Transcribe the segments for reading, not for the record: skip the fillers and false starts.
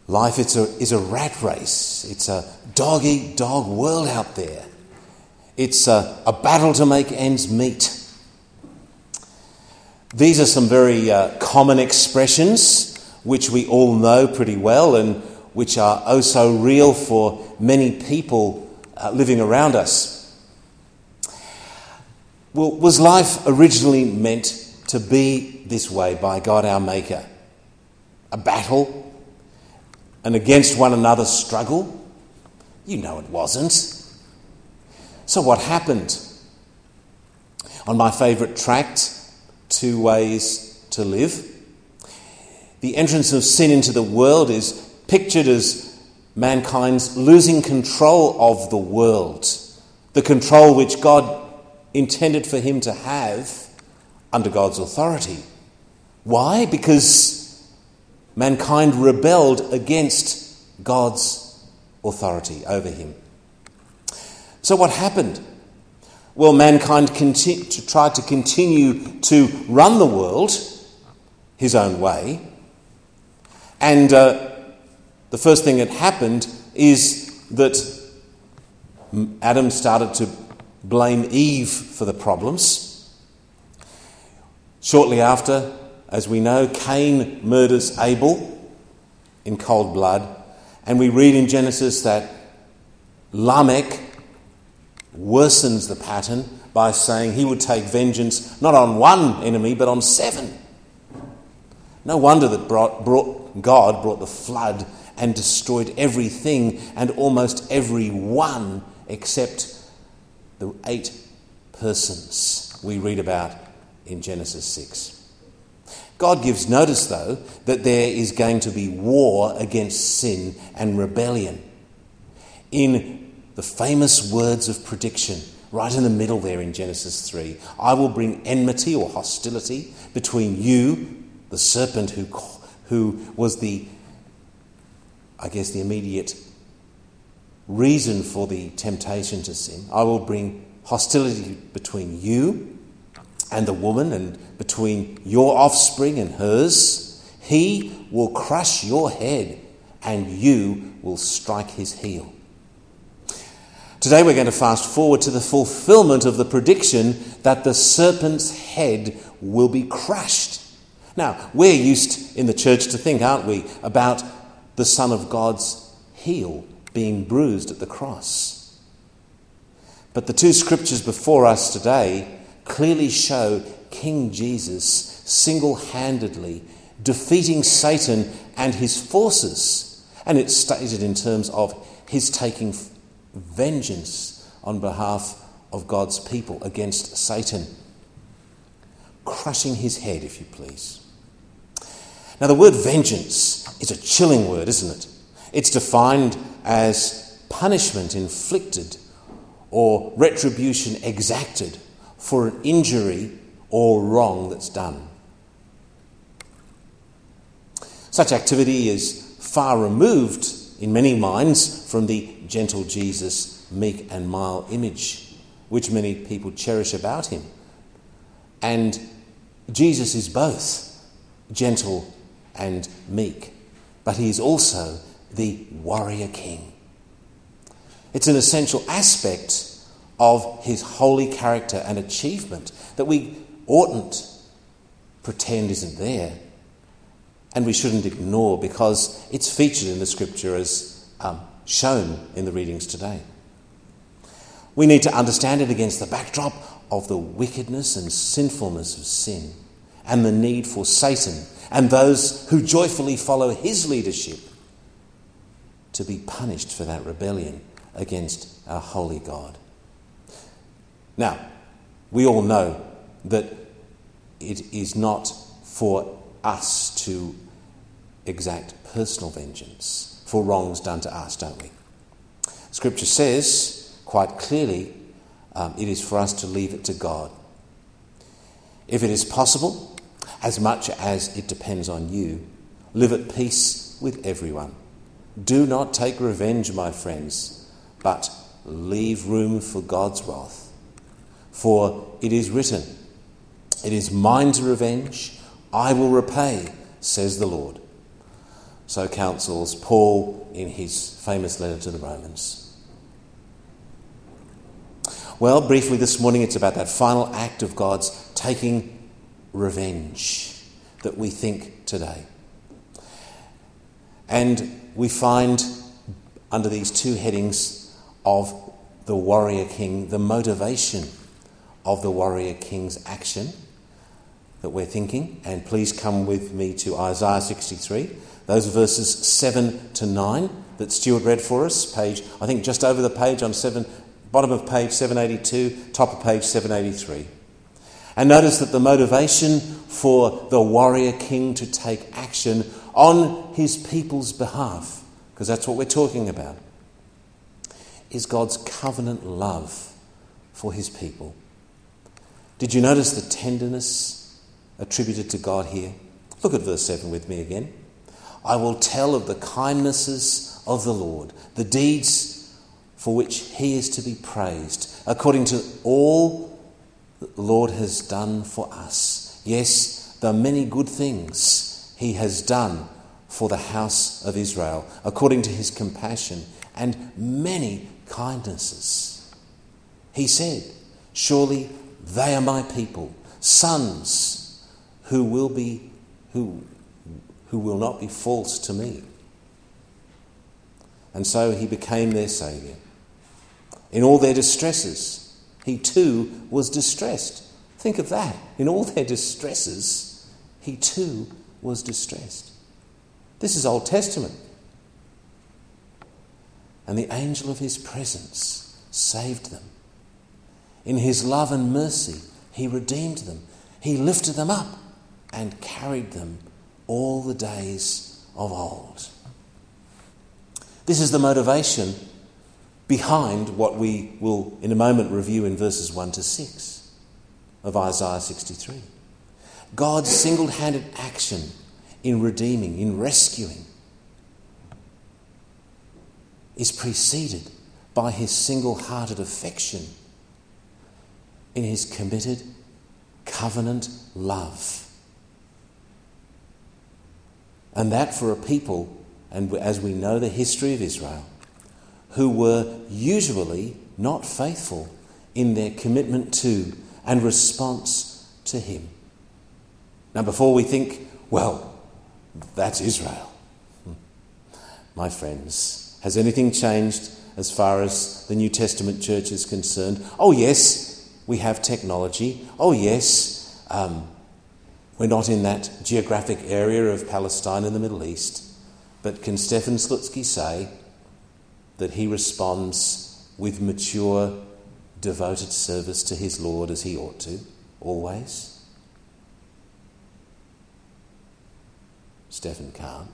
Life is a rat race. It's a dog-eat-dog world out there. It's a battle to make ends meet. These are some very common expressions which we all know pretty well and which are oh so real for many people living around us. Well, was life originally meant to be this way by God our Maker? A battle? An against one another struggle? You know it wasn't. So what happened? On my favourite tract, 2 Ways to Live, the entrance of sin into the world is pictured as mankind's losing control of the world, the control which God intended for him to have under God's authority. Why? Because mankind rebelled against God's authority over him. So what happened? Well, mankind tried to continue to run the world his own way. And the first thing that happened is that Adam started to blame Eve for the problems. Shortly after, as we know, Cain murders Abel in cold blood. And we read in Genesis that Lamech worsens the pattern by saying he would take vengeance not on one enemy but on 7. No wonder that God brought the flood and destroyed everything and almost everyone except the 8 persons we read about in Genesis 6. God gives notice, though, that there is going to be war against sin and rebellion. In the famous words of prediction, right in the middle there in Genesis 3, I will bring enmity or hostility between you, the serpent who was the immediate reason for the temptation to sin. I will bring hostility between you and the woman, and between your offspring and hers. He will crush your head, and you will strike his heel. Today we're going to fast forward to the fulfillment of the prediction that the serpent's head will be crushed. Now, we're used in the church to think, aren't we, about the Son of God's heel being bruised at the cross. But the 2 scriptures before us today clearly show King Jesus single-handedly defeating Satan and his forces. And it's stated in terms of his taking vengeance on behalf of God's people against Satan. Crushing his head, if you please. Now, the word vengeance is a chilling word, isn't it? It's defined as punishment inflicted or retribution exacted for an injury or wrong that's done. Such activity is far removed in many minds from the gentle Jesus, meek and mild image which many people cherish about him. And Jesus is both gentle and meek, but he is also the warrior king. It's an essential aspect of his holy character and achievement that we oughtn't pretend isn't there, and we shouldn't ignore because it's featured in the scripture as shown in the readings today. We need to understand it against the backdrop of the wickedness and sinfulness of sin and the need for Satan and those who joyfully follow his leadership to be punished for that rebellion against our holy God. Now, we all know that it is not for us to exact personal vengeance for wrongs done to us, don't we? Scripture says quite clearly it is for us to leave it to God. If it is possible, as much as it depends on you, live at peace with everyone. Do not take revenge, my friends, but leave room for God's wrath. For it is written, "It is mine to revenge, I will repay, says the Lord." So counsels Paul in his famous letter to the Romans. Well, briefly this morning, it's about that final act of God's taking revenge that we think today. And we find under these two headings of the warrior king, the motivation of the warrior king's action that we're thinking. And please come with me to Isaiah 63. Those verses 7 to 9 that Stuart read for us, page, I think just over the page on bottom of page 782, top of page 783. And notice that the motivation for the warrior king to take action on his people's behalf, because that's what we're talking about, is God's covenant love for his people. Did you notice the tenderness attributed to God here? Look at verse 7 with me again. I will tell of the kindnesses of the Lord, the deeds for which he is to be praised, according to all that the Lord has done for us. Yes, the many good things he has done for the house of Israel, according to his compassion and many kindnesses. He said, surely they are my people, sons who will not be false to me. And so he became their saviour. In all their distresses, he too was distressed. Think of that. In all their distresses, he too was distressed. This is Old Testament. And the angel of his presence saved them. In his love and mercy, he redeemed them. He lifted them up and carried them all the days of old. This is the motivation behind what we will in a moment review in verses 1 to 6 of Isaiah 63. God's single-handed action in redeeming, in rescuing, is preceded by his single-hearted affection in his committed covenant love. And that for a people, and as we know the history of Israel, who were usually not faithful in their commitment to and response to him. Now, before we think, well, that's Israel. My friends, has anything changed as far as the New Testament church is concerned? Oh, yes, we have technology. Oh, yes, we're not in that geographic area of Palestine and the Middle East. But can Stefan Slutsky say that he responds with mature, devoted service to his Lord as he ought to, always? Stefan can't.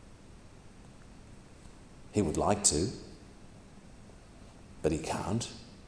He would like to, but he can't.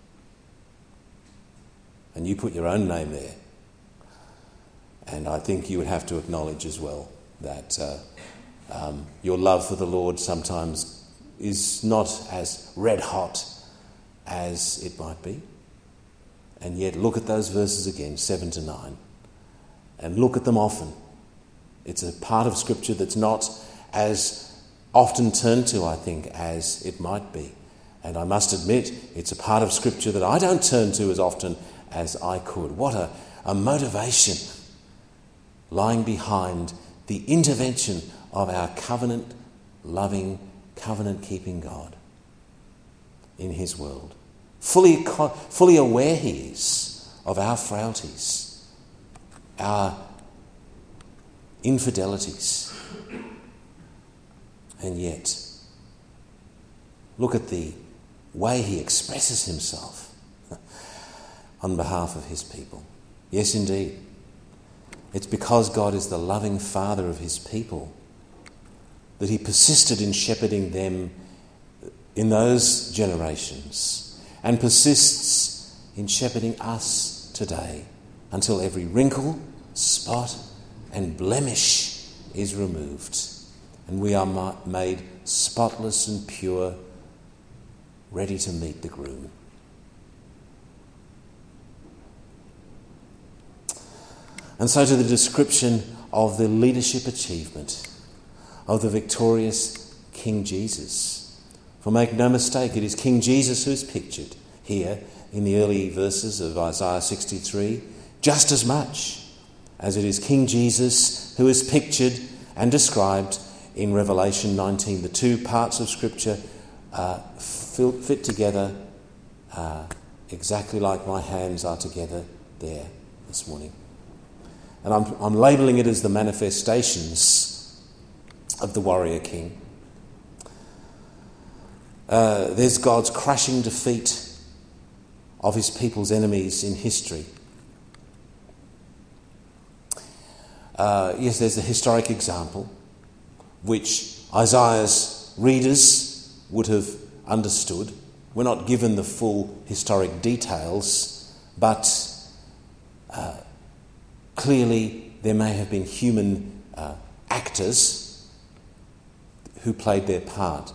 And you put your own name there. And I think you would have to acknowledge as well that your love for the Lord sometimes is not as red hot as it might be. And yet look at those verses again, 7 to 9, and look at them often. It's a part of Scripture that's not as often turned to, I think, as it might be. And I must admit, it's a part of Scripture that I don't turn to as often as I could. What a motivation lying behind the intervention of our covenant-loving, covenant-keeping God in his world. Fully aware he is of our frailties, our infidelities. And yet, look at the way he expresses himself on behalf of his people. Yes, indeed. It's because God is the loving Father of his people that he persisted in shepherding them in those generations and persists in shepherding us today until every wrinkle, spot and blemish is removed and we are made spotless and pure, ready to meet the groom. And so to the description of the leadership achievement of the victorious King Jesus. For make no mistake, it is King Jesus who is pictured here in the early verses of Isaiah 63, just as much as it is King Jesus who is pictured and described in Revelation 19. The two parts of Scripture fit together exactly like my hands are together there this morning. And I'm labelling it as the manifestations of the warrior king. There's God's crushing defeat of his people's enemies in history. Yes, there's the historic example, which Isaiah's readers would have understood. We're not given the full historic details, but clearly there may have been human actors who played their part.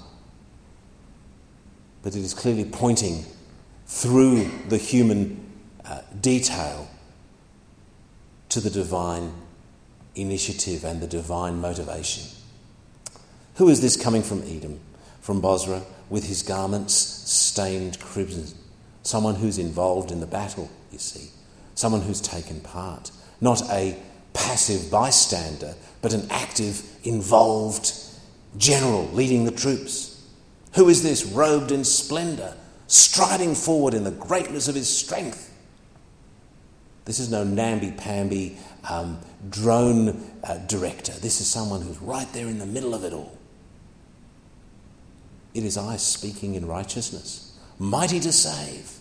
But it is clearly pointing through the human detail to the divine initiative and the divine motivation. Who is this coming from Edom, from Bozrah, with his garments stained crimson? Someone who's involved in the battle, you see. Someone who's taken part. Not a passive bystander, but an active, involved general leading the troops. Who is this robed in splendour, striding forward in the greatness of his strength? This is no namby-pamby drone director. This is someone who's right there in the middle of it all. It is I speaking in righteousness, mighty to save.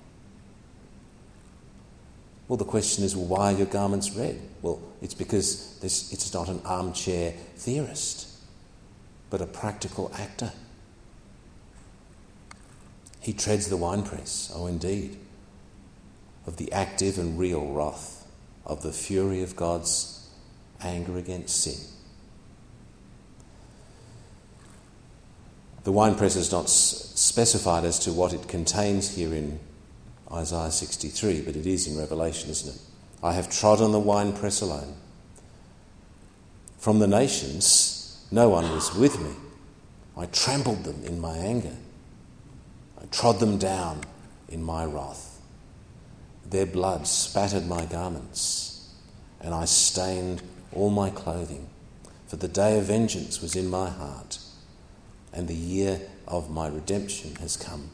Well, the question is, why are your garments red? Well, it's because it's not an armchair theorist, but a practical actor. He treads the winepress, oh indeed, of the active and real wrath of the fury of God's anger against sin. The winepress is not specified as to what it contains here in Isaiah 63, but it is in Revelation, isn't it? I have trodden the winepress alone. From the nations, no one was with me. I trampled them in my anger. I trod them down in my wrath. Their blood spattered my garments, and I stained all my clothing. For the day of vengeance was in my heart, and the year of my redemption has come.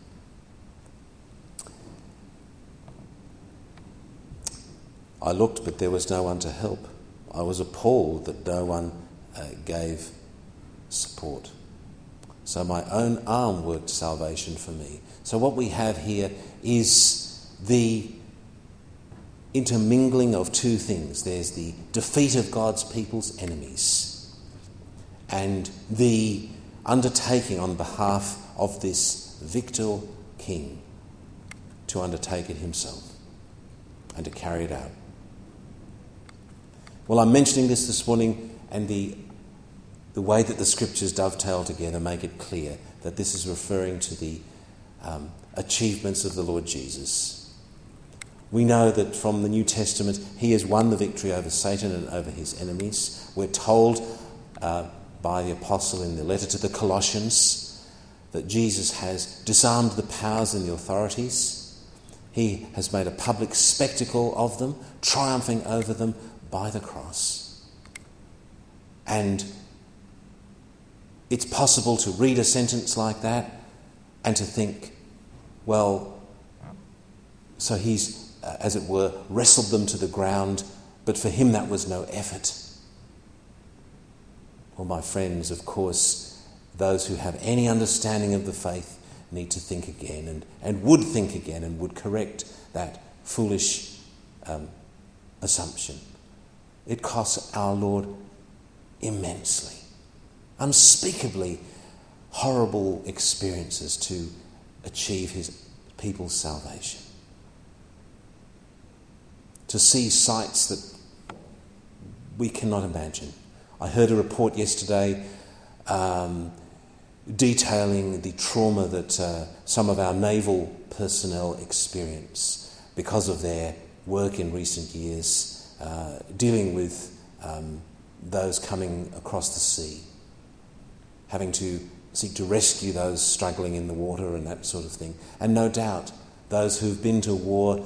I looked, but there was no one to help. I was appalled that no one gave support. So my own arm worked salvation for me. So what we have here is the intermingling of two things. There's the defeat of God's people's enemies and the undertaking on behalf of this victor king to undertake it himself and to carry it out. Well, I'm mentioning this morning, and the way that the scriptures dovetail together make it clear that this is referring to the achievements of the Lord Jesus. We know that from the New Testament he has won the victory over Satan and over his enemies. We're told by the apostle in the letter to the Colossians that Jesus has disarmed the powers and the authorities. He has made a public spectacle of them, triumphing over them by the cross. And it's possible to read a sentence like that and to think, well, so he's, as it were, wrestled them to the ground, but for him that was no effort. Well, my friends, of course, those who have any understanding of the faith need to think again and would think again and would correct that foolish assumption. It costs our Lord immensely, unspeakably horrible experiences to achieve his people's salvation. To see sights that we cannot imagine. I heard a report yesterday detailing the trauma that some of our naval personnel experience because of their work in recent years, dealing with those coming across the sea. having to seek to rescue those struggling in the water and that sort of thing. And no doubt those who've been to war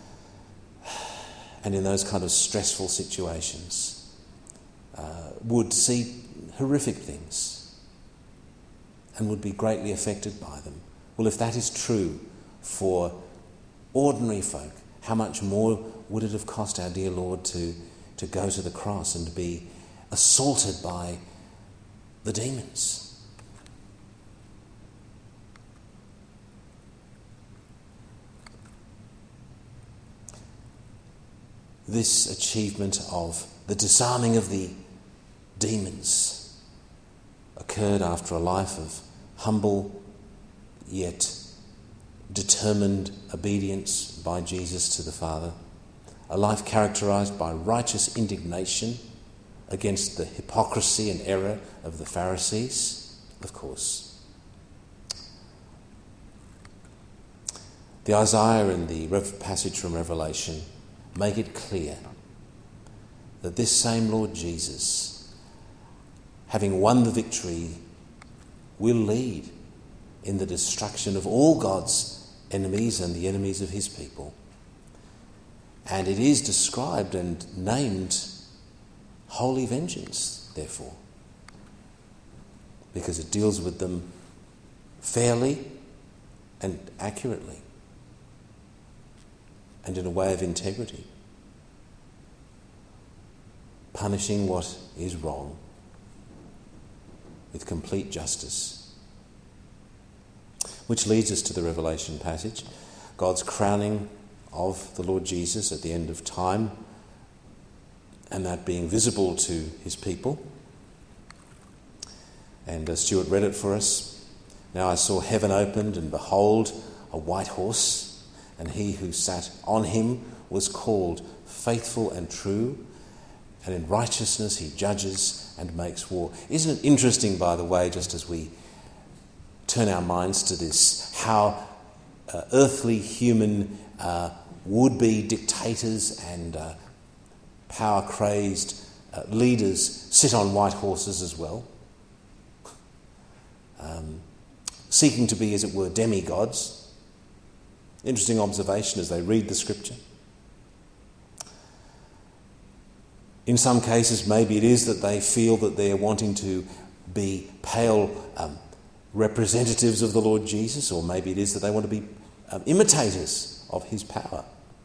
and in those kind of stressful situations would see horrific things and would be greatly affected by them. Well, if that is true for ordinary folk, how much more would it have cost our dear Lord to go to the cross and to be assaulted by the demons? This achievement of the disarming of the demons occurred after a life of humble yet determined obedience by Jesus to the Father, a life characterised by righteous indignation against the hypocrisy and error of the Pharisees, of course. The Isaiah and the passage from Revelation make it clear that this same Lord Jesus, having won the victory, will lead in the destruction of all God's enemies and the enemies of his people. And it is described and named holy vengeance, therefore, because it deals with them fairly and accurately and in a way of integrity, punishing what is wrong with complete justice. Which leads us to the Revelation passage, God's crowning of the Lord Jesus at the end of time, and that being visible to his people. And Stuart read it for us. Now I saw heaven opened, and behold, a white horse, and he who sat on him was called Faithful and True, and in righteousness he judges and makes war. Isn't it interesting, by the way, just as we turn our minds to this, how earthly human would-be dictators and power-crazed leaders sit on white horses as well, seeking to be, as it were, demigods. Interesting observation as they read the scripture. In some cases, maybe it is that they feel that they're wanting to be pale representatives of the Lord Jesus, or maybe it is that they want to be imitators of his power.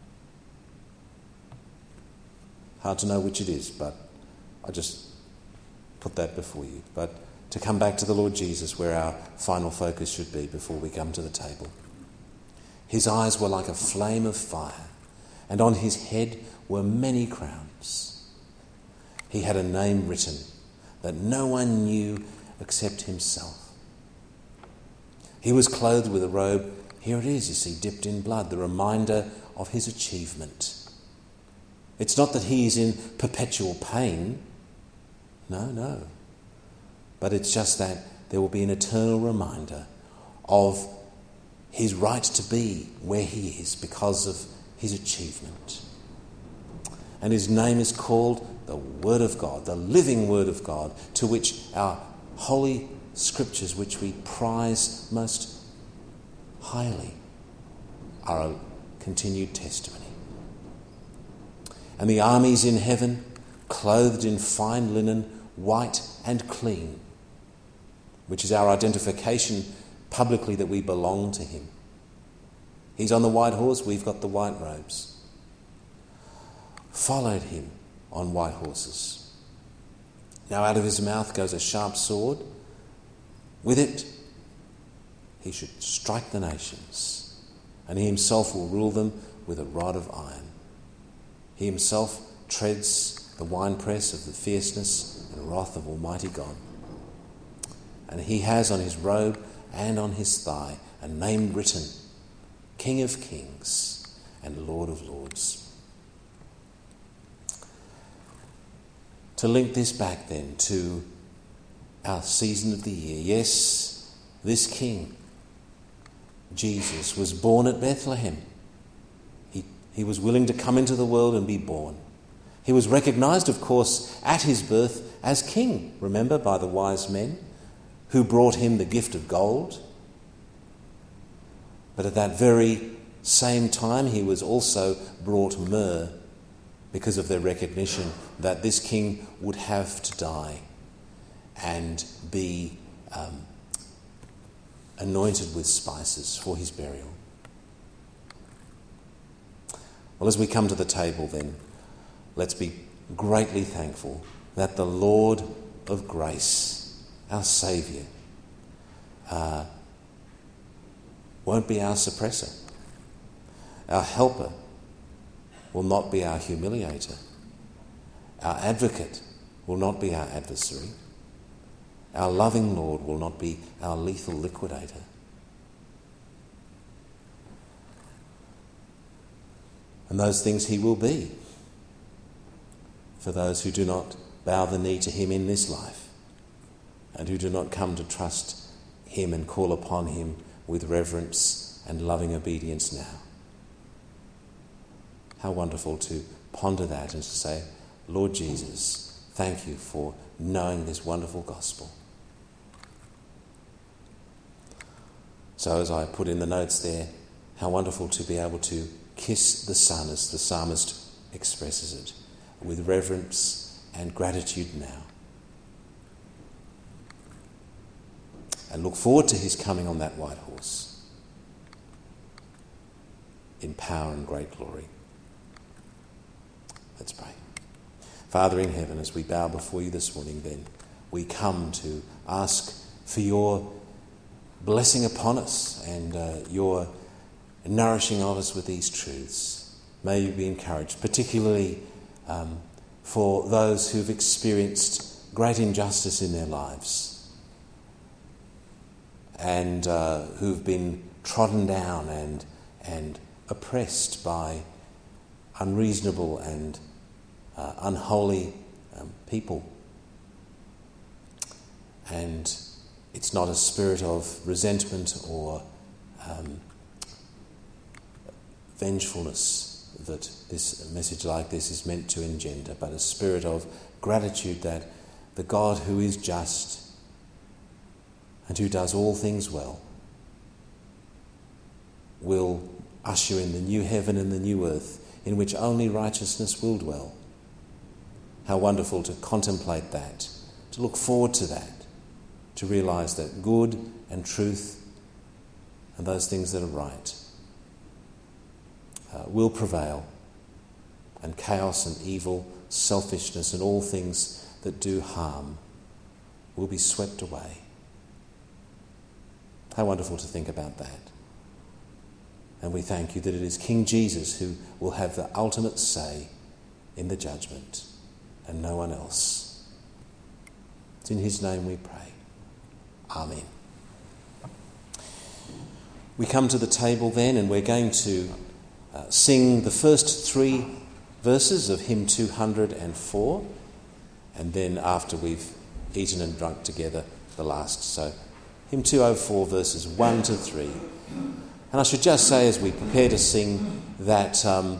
Hard to know which it is, but I just put that before you. But to come back to the Lord Jesus, where our final focus should be before we come to the table. His eyes were like a flame of fire, and on his head were many crowns. He had a name written that no one knew except himself. He was clothed with a robe, here it is, you see, dipped in blood, the reminder of his achievement. It's not that he is in perpetual pain. No. But it's just that there will be an eternal reminder of his right to be where he is because of his achievement. And his name is called the Word of God, the living Word of God, to which our holy scriptures, which we prize most highly, are a continued testimony. And the armies in heaven, clothed in fine linen, white and clean, which is our identification publicly that we belong to him. He's on the white horse, we've got the white robes. Followed him on white horses. Now out of his mouth goes a sharp sword. With it he should strike the nations, and he himself will rule them with a rod of iron. He himself treads the winepress of the fierceness and wrath of Almighty God. And he has on his robe and on his thigh a name written, King of Kings and Lord of Lords. To link this back then to our season of the year, yes, this King, Jesus, was born at Bethlehem. He was willing to come into the world and be born. He was recognised, of course, at his birth as king, remember, by the wise men, who brought him the gift of gold. But at that very same time, he was also brought myrrh because of their recognition that this king would have to die and be anointed with spices for his burial. Well, as we come to the table then, let's be greatly thankful that the Lord of grace, our Saviour, won't be our suppressor. Our helper will not be our humiliator. Our advocate will not be our adversary. Our loving Lord will not be our lethal liquidator. And those things he will be for those who do not bow the knee to him in this life and who do not come to trust him and call upon him with reverence and loving obedience now. How wonderful to ponder that and to say, Lord Jesus, thank you for knowing this wonderful gospel. So as I put in the notes there, how wonderful to be able to kiss the Son, as the psalmist expresses it, with reverence and gratitude now. And look forward to his coming on that white horse in power and great glory. Let's pray. Father in heaven, as we bow before you this morning then, we come to ask for your blessing upon us and your nourishing of us with these truths. May you be encouraged, particularly for those who've experienced great injustice in their lives and who've been trodden down and oppressed by unreasonable and unholy people. And it's not a spirit of resentment or vengefulness that this message like this is meant to engender, but a spirit of gratitude that the God who is just and who does all things well will usher in the new heaven and the new earth in which only righteousness will dwell. How wonderful to contemplate that, to look forward to that, to realise that good and truth and those things that are right will prevail, and chaos and evil, selfishness and all things that do harm will be swept away. How wonderful to think about that. And we thank you that it is King Jesus who will have the ultimate say in the judgment and no one else. It's in his name we pray. Amen. We come to the table then, and we're going to sing the first 3 verses of hymn 204, and then after we've eaten and drunk together, the last. So hymn 204 verses 1 to 3. And I should just say, as we prepare to sing, that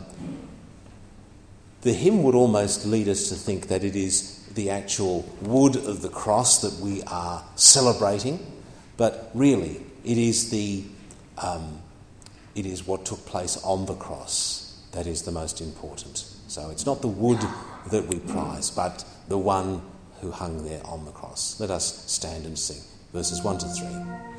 the hymn would almost lead us to think that it is the actual wood of the cross that we are celebrating, but really it is what took place on the cross that is the most important. So it's not the wood that we prize, but the one who hung there on the cross. Let us stand and sing verses 1 to 3.